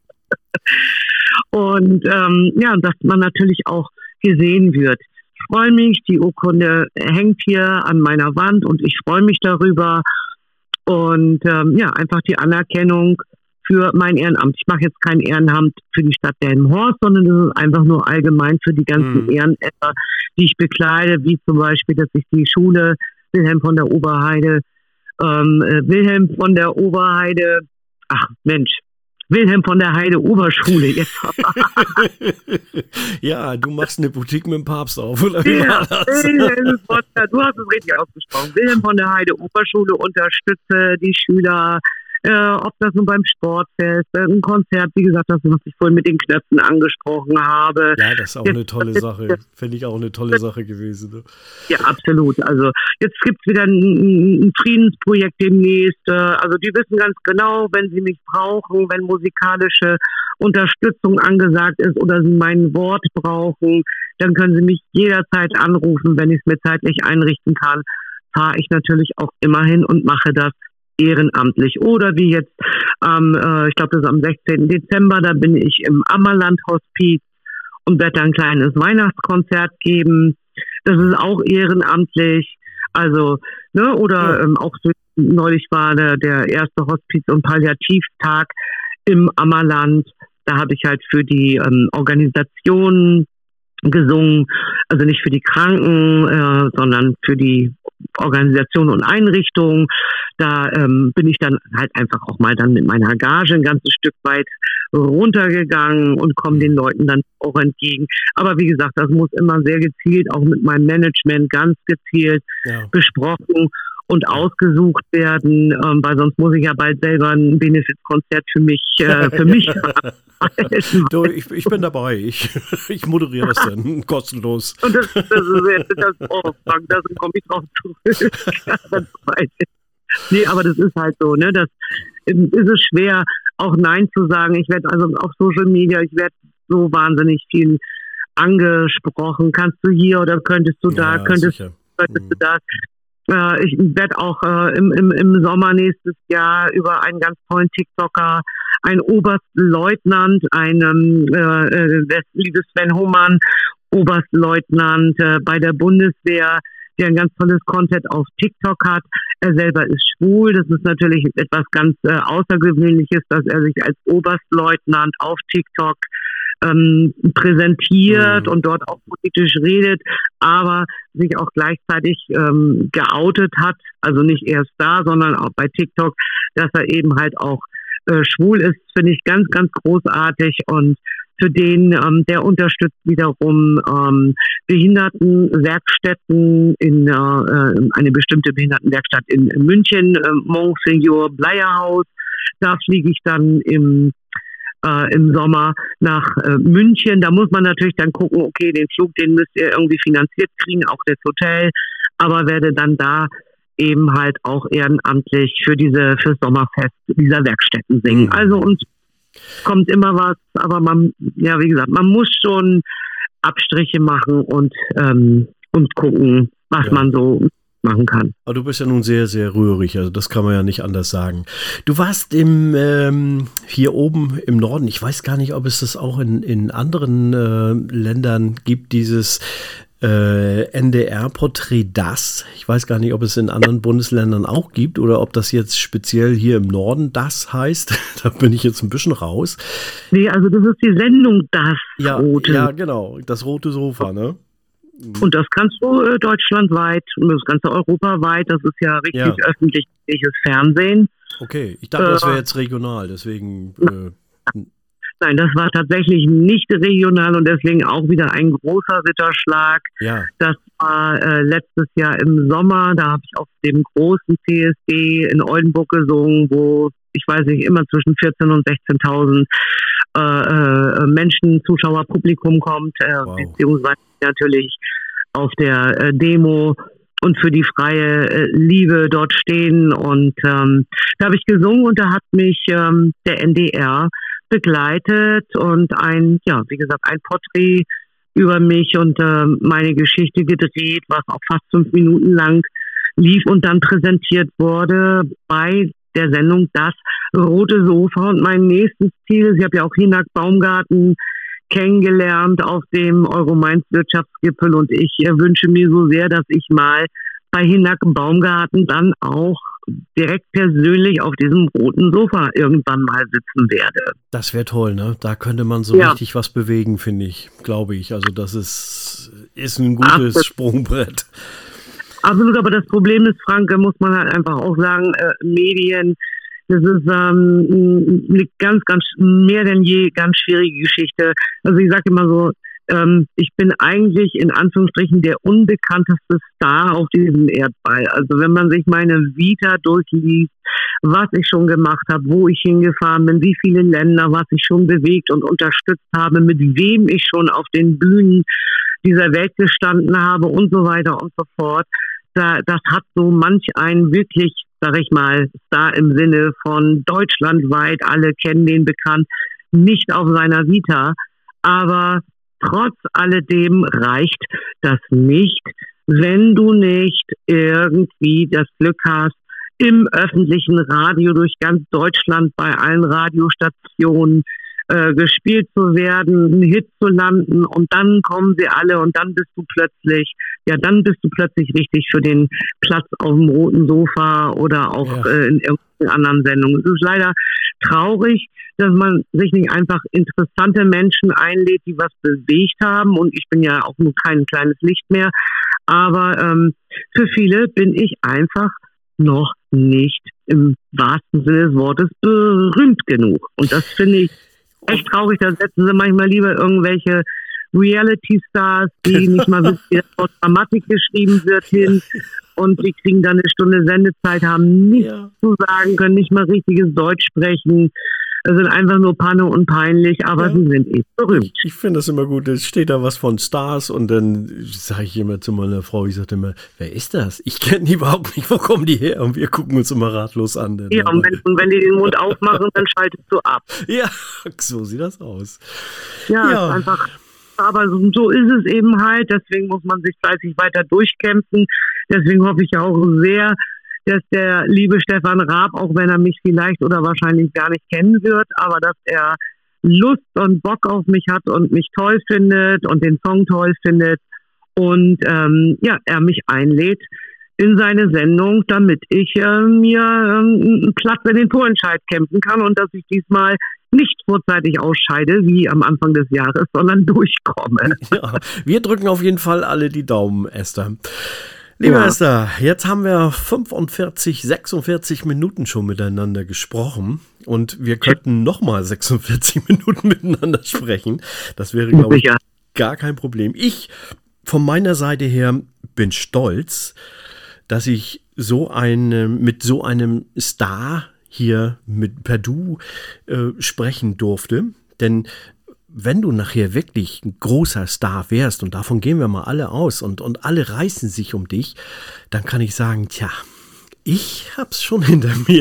Und dass man natürlich auch gesehen wird. Ich freue mich, die Urkunde hängt hier an meiner Wand und ich freue mich darüber. Und einfach die Anerkennung für mein Ehrenamt. Ich mache jetzt kein Ehrenamt für die Stadt Delmenhorst, sondern das ist einfach nur allgemein für die ganzen Ehrenämter, die ich bekleide, wie zum Beispiel, dass ich die Schule Wilhelm von der Oberheide, Wilhelm von der Heide Oberschule jetzt. Ja, du machst eine Boutique mit dem Papst auf, oder wie Ja, war das? Wilhelm von du hast es richtig ausgesprochen. Wilhelm von der Heide Oberschule unterstütze die Schüler, ob das nun beim Sportfest, ein Konzert, wie gesagt, das, was ich vorhin mit den Knöpfen angesprochen habe. Ja, das ist auch eine tolle Sache. Finde ich auch eine tolle Sache gewesen. Ne? Ja, absolut. Also jetzt gibt es wieder ein Friedensprojekt demnächst. Also die wissen ganz genau, wenn sie mich brauchen, wenn musikalische Unterstützung angesagt ist oder sie mein Wort brauchen, dann können sie mich jederzeit anrufen, wenn ich es mir zeitlich einrichten kann. Fahre ich natürlich auch immer hin und mache das ehrenamtlich. Oder wie jetzt, ich glaube, das ist am 16. Dezember, da bin ich im Ammerland-Hospiz und werde da ein kleines Weihnachtskonzert geben. Das ist auch ehrenamtlich. Also, ne, oder auch so, neulich war der erste Hospiz- und Palliativtag im Ammerland. Da habe ich halt für die Organisation gesungen, also nicht für die Kranken, sondern für die Organisation und Einrichtung. Da bin ich dann halt einfach auch mal dann mit meiner Gage ein ganzes Stück weit runtergegangen und komme den Leuten dann auch entgegen. Aber wie gesagt, das muss immer sehr gezielt, auch mit meinem Management ganz gezielt besprochen und ausgesucht werden, weil sonst muss ich ja bald selber ein Benefizkonzert für mich Du, ich bin dabei. Ich moderiere das dann kostenlos. Und das da komme ich drauf zurück. Nee, aber das ist halt so, ne? Das ist es schwer, auch Nein zu sagen. Ich werde also auf Social Media, ich werde so wahnsinnig viel angesprochen. Kannst du hier oder könntest du da, könntest du das? Ich werde auch im Sommer nächstes Jahr über einen ganz tollen TikToker, einen Oberstleutnant, der liebe Sven Hohmann, Oberstleutnant bei der Bundeswehr, der ein ganz tolles Content auf TikTok hat. Er selber ist schwul. Das ist natürlich etwas ganz Außergewöhnliches, dass er sich als Oberstleutnant auf TikTok präsentiert und dort auch politisch redet, aber sich auch gleichzeitig geoutet hat, also nicht erst da, sondern auch bei TikTok, dass er eben halt auch schwul ist, finde ich ganz, ganz großartig. Und für den, der unterstützt wiederum Behindertenwerkstätten in eine bestimmte Behindertenwerkstatt in München, Monseigneur Bleierhaus. Da fliege ich dann im Sommer nach München. Da muss man natürlich dann gucken, okay, den Flug, den müsst ihr irgendwie finanziert kriegen, auch das Hotel, aber werde dann da eben halt auch ehrenamtlich fürs Sommerfest dieser Werkstätten singen. Also uns kommt immer was, aber wie gesagt, man muss schon Abstriche machen und gucken, was man so machen kann. Aber du bist ja nun sehr, sehr rührig, also das kann man ja nicht anders sagen. Du warst hier oben im Norden, ich weiß gar nicht, ob es das auch in anderen Ländern gibt, dieses NDR-Porträt das. Ich weiß gar nicht, ob es in anderen Bundesländern auch gibt oder ob das jetzt speziell hier im Norden das heißt. Da bin ich jetzt ein bisschen raus. Nee, also das ist die Sendung das Rote. Ja, genau, das rote Sofa, ne? Und das kannst du deutschlandweit und das ganze europaweit, das ist ja richtig öffentliches Fernsehen. Okay, ich dachte, das wäre jetzt regional, deswegen... Nein, das war tatsächlich nicht regional und deswegen auch wieder ein großer Ritterschlag. Ja. Das war letztes Jahr im Sommer, da habe ich auf dem großen CSD in Oldenburg gesungen, wo, ich weiß nicht, immer zwischen 14.000 und 16.000 Menschen, Zuschauer, Publikum kommt, beziehungsweise natürlich auf der Demo und für die freie Liebe dort stehen. Und da habe ich gesungen und da hat mich der NDR begleitet und ein Porträt über mich und meine Geschichte gedreht, was auch fast 5 Minuten lang lief und dann präsentiert wurde bei der Sendung Das Rote Sofa. Und mein nächstes Ziel ist, ich habe ja auch Hinak Baumgarten kennengelernt auf dem Euro-Mainz-Wirtschaftsgipfel und ich wünsche mir so sehr, dass ich mal bei Hinak Baumgarten dann auch direkt persönlich auf diesem roten Sofa irgendwann mal sitzen werde. Das wäre toll, ne? Da könnte man so richtig was bewegen, finde ich, glaube ich. Also das ist ein gutes Sprungbrett. Absolut, aber das Problem ist, Frank, muss man halt einfach auch sagen, Medien, Das ist eine ganz, ganz, mehr denn je ganz schwierige Geschichte. Also ich sage immer so, ich bin eigentlich in Anführungsstrichen der unbekannteste Star auf diesem Erdball. Also wenn man sich meine Vita durchliest, was ich schon gemacht habe, wo ich hingefahren bin, wie viele Länder, was ich schon bewegt und unterstützt habe, mit wem ich schon auf den Bühnen dieser Welt gestanden habe und so weiter und so fort. Das hat so manch einen wirklich, sag ich mal, Star im Sinne von deutschlandweit, alle kennen den bekannt, nicht auf seiner Vita, aber trotz alledem reicht das nicht, wenn du nicht irgendwie das Glück hast, im öffentlichen Radio durch ganz Deutschland bei allen Radiostationen gespielt zu werden, einen Hit zu landen und dann kommen sie alle und dann bist du plötzlich richtig für den Platz auf dem roten Sofa oder auch in irgendeiner anderen Sendung. Es ist leider traurig, dass man sich nicht einfach interessante Menschen einlädt, die was bewegt haben, und ich bin ja auch nur kein kleines Licht mehr, aber für viele bin ich einfach noch nicht im wahrsten Sinne des Wortes berühmt genug, und das finde ich echt traurig. Da setzen sie manchmal lieber irgendwelche Reality-Stars, die nicht mal wissen, wie das Wort Grammatik geschrieben wird, hin, und die kriegen dann eine Stunde Sendezeit, haben nichts zu sagen, können nicht mal richtiges Deutsch sprechen, sind einfach nur Panne und peinlich, aber sie sind berühmt. Ich finde das immer gut, es steht da was von Stars und dann sage ich immer zu meiner Frau, ich sage immer, wer ist das? Ich kenne die überhaupt nicht, wo kommen die her? Und wir gucken uns immer ratlos an. Ja, und wenn die den Mund aufmachen, dann schaltest du ab. Ja, so sieht das aus. Ja. Ist einfach, aber so ist es eben halt, deswegen muss man sich fleißig weiter durchkämpfen. Deswegen hoffe ich auch sehr, dass der liebe Stefan Raab, auch wenn er mich vielleicht oder wahrscheinlich gar nicht kennen wird, aber dass er Lust und Bock auf mich hat und mich toll findet und den Song toll findet und er mich einlädt in seine Sendung, damit ich mir einen Platz in den Vorentscheid kämpfen kann und dass ich diesmal nicht vorzeitig ausscheide, wie am Anfang des Jahres, sondern durchkomme. Ja, wir drücken auf jeden Fall alle die Daumen, Esther. Liebe Esther, jetzt haben wir 46 Minuten schon miteinander gesprochen und wir könnten nochmal 46 Minuten miteinander sprechen. Das wäre, glaube ich, gar kein Problem. Ich von meiner Seite her bin stolz, dass ich mit so einem Star hier per Du sprechen durfte, denn wenn du nachher wirklich ein großer Star wärst, und davon gehen wir mal alle aus, und alle reißen sich um dich, dann kann ich sagen, ich hab's schon hinter mir.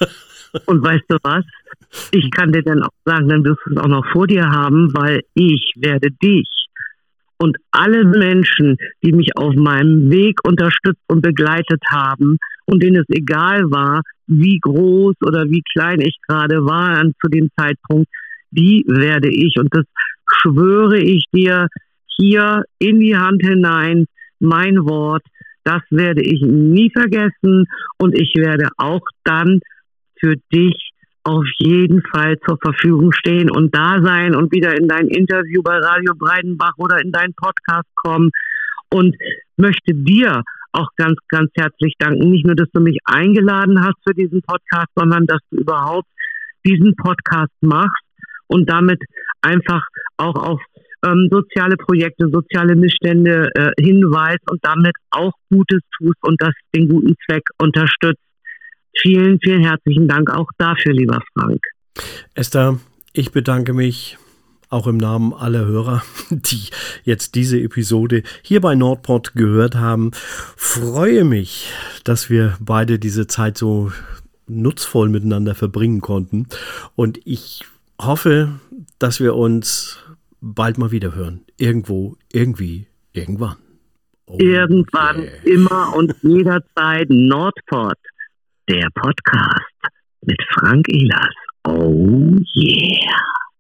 Und weißt du was? Ich kann dir dann auch sagen, dann wirst du es auch noch vor dir haben, weil ich werde dich und alle Menschen, die mich auf meinem Weg unterstützt und begleitet haben und denen es egal war, wie groß oder wie klein ich gerade war zu dem Zeitpunkt, die werde ich, und das schwöre ich dir hier in die Hand hinein, mein Wort, das werde ich nie vergessen, und ich werde auch dann für dich auf jeden Fall zur Verfügung stehen und da sein und wieder in dein Interview bei Radio Breidenbach oder in deinen Podcast kommen, und möchte dir auch ganz, ganz herzlich danken. Nicht nur, dass du mich eingeladen hast für diesen Podcast, sondern dass du überhaupt diesen Podcast machst und damit einfach auch auf soziale Projekte, soziale Missstände hinweist und damit auch Gutes tust und das den guten Zweck unterstützt. Vielen, vielen herzlichen Dank auch dafür, lieber Frank. Esther, ich bedanke mich auch im Namen aller Hörer, die jetzt diese Episode hier bei Nordpod gehört haben. Freue mich, dass wir beide diese Zeit so nutzvoll miteinander verbringen konnten, und ich hoffe, dass wir uns bald mal wieder hören. Irgendwo, irgendwie, irgendwann. Irgendwann, immer und jederzeit. Nordpod, der Podcast mit Frank Ehlers. Oh yeah.